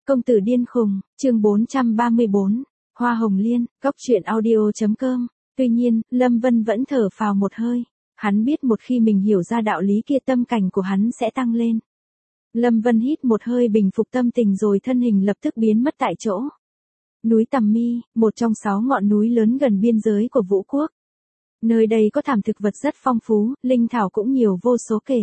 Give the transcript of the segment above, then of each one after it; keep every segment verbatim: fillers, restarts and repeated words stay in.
Công tử điên khùng, chương bốn trăm ba mươi bốn, Hoa Hồng Liên, góc truyện audio.com. Tuy nhiên, Lâm Vân vẫn thở phào một hơi. Hắn biết một khi mình hiểu ra đạo lý kia tâm cảnh của hắn sẽ tăng lên. Lâm Vân hít một hơi bình phục tâm tình rồi thân hình lập tức biến mất tại chỗ. Núi Tầm Mi, một trong sáu ngọn núi lớn gần biên giới của Vũ Quốc. Nơi đây có thảm thực vật rất phong phú, linh thảo cũng nhiều vô số kể.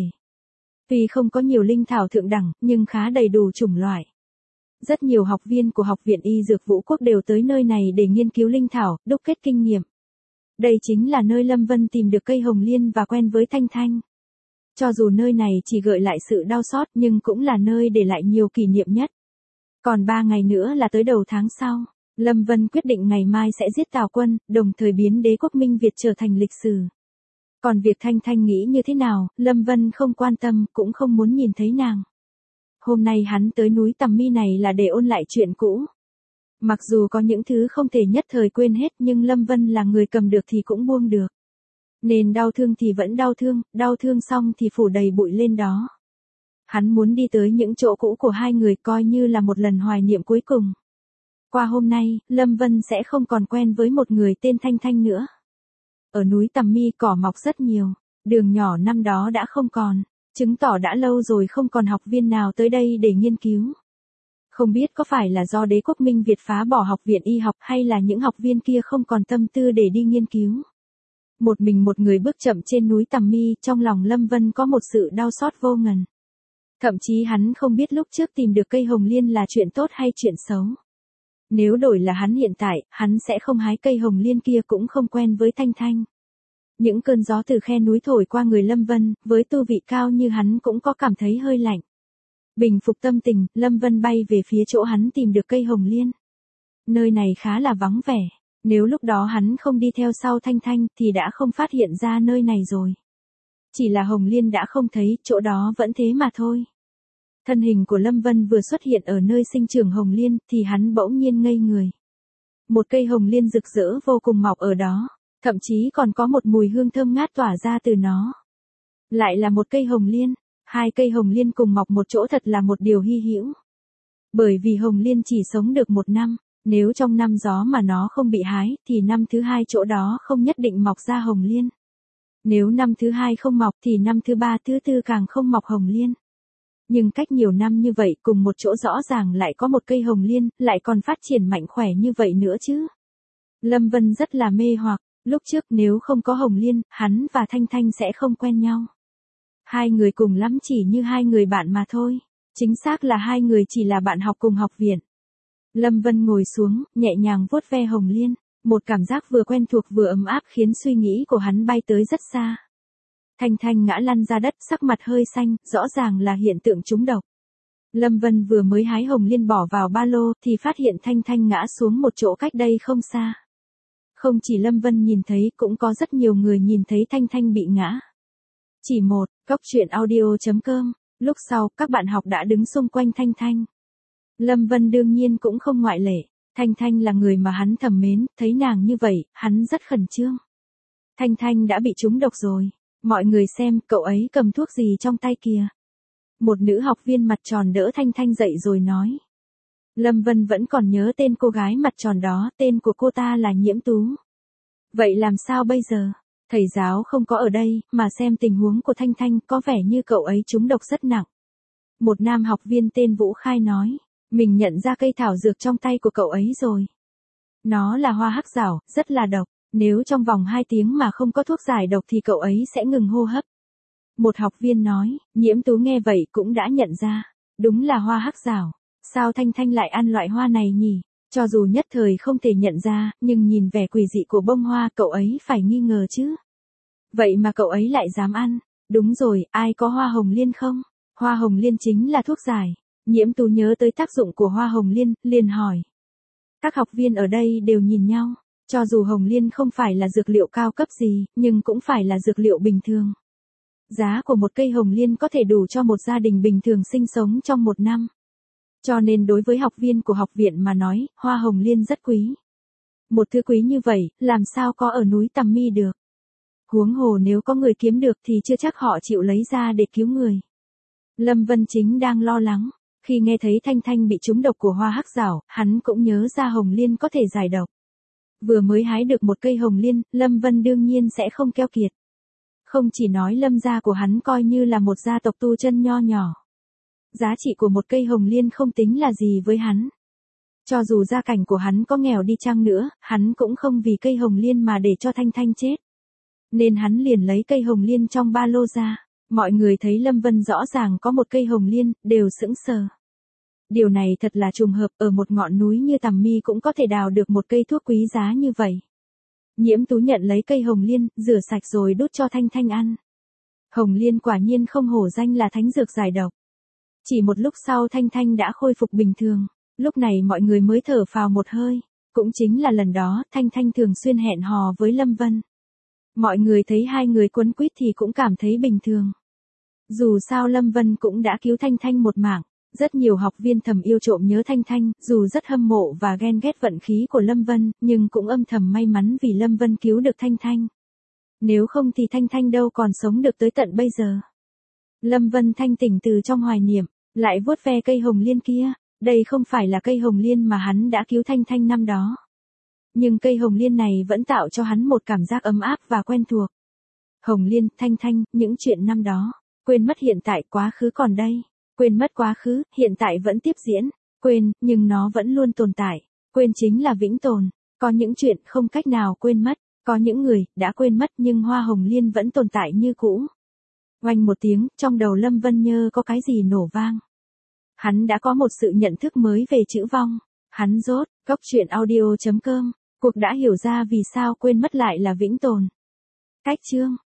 Tuy không có nhiều linh thảo thượng đẳng, nhưng khá đầy đủ chủng loại. Rất nhiều học viên của Học viện Y Dược Vũ Quốc đều tới nơi này để nghiên cứu linh thảo, đúc kết kinh nghiệm. Đây chính là nơi Lâm Vân tìm được cây hồng liên và quen với Thanh Thanh. Cho dù nơi này chỉ gợi lại sự đau xót nhưng cũng là nơi để lại nhiều kỷ niệm nhất. Còn ba ngày nữa là tới đầu tháng sau, Lâm Vân quyết định ngày mai sẽ giết Tào Quân, đồng thời biến đế quốc Minh Việt trở thành lịch sử. Còn việc Thanh Thanh nghĩ như thế nào, Lâm Vân không quan tâm, cũng không muốn nhìn thấy nàng. Hôm nay hắn tới núi Tầm Mi này là để ôn lại chuyện cũ. Mặc dù có những thứ không thể nhất thời quên hết nhưng Lâm Vân là người cầm được thì cũng buông được. Nên đau thương thì vẫn đau thương, đau thương xong thì phủ đầy bụi lên đó. Hắn muốn đi tới những chỗ cũ của hai người coi như là một lần hoài niệm cuối cùng. Qua hôm nay, Lâm Vân sẽ không còn quen với một người tên Thanh Thanh nữa. Ở núi Tầm Mi cỏ mọc rất nhiều, đường nhỏ năm đó đã không còn, chứng tỏ đã lâu rồi không còn học viên nào tới đây để nghiên cứu. Không biết có phải là do đế quốc Minh Việt phá bỏ học viện y học hay là những học viên kia không còn tâm tư để đi nghiên cứu. Một mình một người bước chậm trên núi Tầm Mi, trong lòng Lâm Vân có một sự đau xót vô ngần. Thậm chí hắn không biết lúc trước tìm được cây hồng liên là chuyện tốt hay chuyện xấu. Nếu đổi là hắn hiện tại, hắn sẽ không hái cây hồng liên kia cũng không quen với Thanh Thanh. Những cơn gió từ khe núi thổi qua người Lâm Vân, với tu vị cao như hắn cũng có cảm thấy hơi lạnh. Bình phục tâm tình, Lâm Vân bay về phía chỗ hắn tìm được cây hồng liên. Nơi này khá là vắng vẻ, nếu lúc đó hắn không đi theo sau Thanh Thanh thì đã không phát hiện ra nơi này rồi. Chỉ là hồng liên đã không thấy, chỗ đó vẫn thế mà thôi. Thân hình của Lâm Vân vừa xuất hiện ở nơi sinh trưởng hồng liên thì hắn bỗng nhiên ngây người. Một cây hồng liên rực rỡ vô cùng mọc ở đó, thậm chí còn có một mùi hương thơm ngát tỏa ra từ nó. Lại là một cây hồng liên, hai cây hồng liên cùng mọc một chỗ thật là một điều hy hữu. Bởi vì hồng liên chỉ sống được một năm, nếu trong năm gió mà nó không bị hái thì năm thứ hai chỗ đó không nhất định mọc ra hồng liên. Nếu năm thứ hai không mọc thì năm thứ ba thứ tư càng không mọc hồng liên. Nhưng cách nhiều năm như vậy cùng một chỗ rõ ràng lại có một cây hồng liên, lại còn phát triển mạnh khỏe như vậy nữa chứ. Lâm Vân rất là mê hoặc, lúc trước nếu không có hồng liên, hắn và Thanh Thanh sẽ không quen nhau. Hai người cùng lắm chỉ như hai người bạn mà thôi, chính xác là hai người chỉ là bạn học cùng học viện. Lâm Vân ngồi xuống, nhẹ nhàng vuốt ve hồng liên, một cảm giác vừa quen thuộc vừa ấm áp khiến suy nghĩ của hắn bay tới rất xa. Thanh Thanh ngã lăn ra đất, sắc mặt hơi xanh, rõ ràng là hiện tượng trúng độc. Lâm Vân vừa mới hái hồng liên bỏ vào ba lô thì phát hiện Thanh Thanh ngã xuống một chỗ cách đây không xa. Không chỉ Lâm Vân nhìn thấy, cũng có rất nhiều người nhìn thấy Thanh Thanh bị ngã. Chỉ một, góc truyện audio.com, lúc sau các bạn học đã đứng xung quanh Thanh Thanh. Lâm Vân đương nhiên cũng không ngoại lệ, Thanh Thanh là người mà hắn thầm mến, thấy nàng như vậy, hắn rất khẩn trương. Thanh Thanh đã bị trúng độc rồi, mọi người xem cậu ấy cầm thuốc gì trong tay kìa. Một nữ học viên mặt tròn đỡ Thanh Thanh dậy rồi nói. Lâm Vân vẫn còn nhớ tên cô gái mặt tròn đó, tên của cô ta là Nhiễm Tú. Vậy làm sao bây giờ? Thầy giáo không có ở đây, mà xem tình huống của Thanh Thanh có vẻ như cậu ấy trúng độc rất nặng. Một nam học viên tên Vũ Khai nói, mình nhận ra cây thảo dược trong tay của cậu ấy rồi. Nó là hoa hắc giảo, rất là độc, nếu trong vòng hai tiếng mà không có thuốc giải độc thì cậu ấy sẽ ngừng hô hấp. Một học viên nói, Nhiễm Tú nghe vậy cũng đã nhận ra, đúng là hoa hắc giảo, sao Thanh Thanh lại ăn loại hoa này nhỉ? Cho dù nhất thời không thể nhận ra, nhưng nhìn vẻ quỷ dị của bông hoa cậu ấy phải nghi ngờ chứ. Vậy mà cậu ấy lại dám ăn. Đúng rồi, ai có hoa hồng liên không? Hoa hồng liên chính là thuốc giải. Nhiễm Tú nhớ tới tác dụng của hoa hồng liên, liền hỏi. Các học viên ở đây đều nhìn nhau. Cho dù hồng liên không phải là dược liệu cao cấp gì, nhưng cũng phải là dược liệu bình thường. Giá của một cây hồng liên có thể đủ cho một gia đình bình thường sinh sống trong một năm. Cho nên đối với học viên của học viện mà nói, hoa hồng liên rất quý. Một thứ quý như vậy, làm sao có ở núi Tầm Mi được. Huống hồ nếu có người kiếm được thì chưa chắc họ chịu lấy ra để cứu người. Lâm Vân chính đang lo lắng. Khi nghe thấy Thanh Thanh bị trúng độc của hoa hắc giảo, hắn cũng nhớ ra hồng liên có thể giải độc. Vừa mới hái được một cây hồng liên, Lâm Vân đương nhiên sẽ không keo kiệt. Không chỉ nói Lâm gia của hắn coi như là một gia tộc tu chân nho nhỏ. Giá trị của một cây hồng liên không tính là gì với hắn. Cho dù gia cảnh của hắn có nghèo đi chăng nữa, hắn cũng không vì cây hồng liên mà để cho Thanh Thanh chết. Nên hắn liền lấy cây hồng liên trong ba lô ra. Mọi người thấy Lâm Vân rõ ràng có một cây hồng liên, đều sững sờ. Điều này thật là trùng hợp, ở một ngọn núi như Tằm Mi cũng có thể đào được một cây thuốc quý giá như vậy. Nhiễm Tú nhận lấy cây hồng liên, rửa sạch rồi đút cho Thanh Thanh ăn. Hồng liên quả nhiên không hổ danh là thánh dược giải độc. Chỉ một lúc sau Thanh Thanh đã khôi phục bình thường. Lúc này mọi người mới thở phào một hơi. Cũng chính là lần đó, Thanh Thanh thường xuyên hẹn hò với Lâm Vân. Mọi người thấy hai người quấn quýt thì cũng cảm thấy bình thường. Dù sao Lâm Vân cũng đã cứu Thanh Thanh một mạng. Rất nhiều học viên thầm yêu trộm nhớ Thanh Thanh, dù rất hâm mộ và ghen ghét vận khí của Lâm Vân, nhưng cũng âm thầm may mắn vì Lâm Vân cứu được Thanh Thanh. Nếu không thì Thanh Thanh đâu còn sống được tới tận bây giờ. Lâm Vân thanh tỉnh từ trong hoài niệm, lại vuốt ve cây hồng liên kia. Đây không phải là cây hồng liên mà hắn đã cứu Thanh Thanh năm đó. Nhưng cây hồng liên này vẫn tạo cho hắn một cảm giác ấm áp và quen thuộc. Hồng liên, Thanh Thanh, những chuyện năm đó. Quên mất hiện tại, quá khứ còn đây. Quên mất quá khứ, hiện tại vẫn tiếp diễn. Quên, nhưng nó vẫn luôn tồn tại. Quên chính là vĩnh tồn. Có những chuyện không cách nào quên mất. Có những người, đã quên mất nhưng hoa hồng liên vẫn tồn tại như cũ. Oanh một tiếng, trong đầu Lâm Vân Nhơ có cái gì nổ vang. Hắn đã có một sự nhận thức mới về chữ vong. Hắn rốt, cốc truyện audio chấm com. Cuộc đã hiểu ra vì sao quên mất lại là vĩnh tồn. Cách chương.